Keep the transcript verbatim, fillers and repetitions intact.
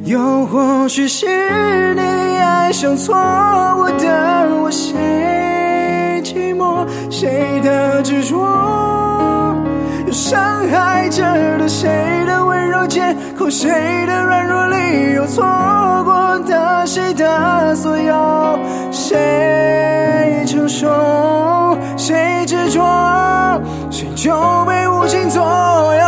又或许是你爱上错误的我，谁寂寞，谁的执着，又伤害着的谁的温柔借口，谁的软弱理由，错过的谁的所有，谁承受，谁执着，谁就被无情左右。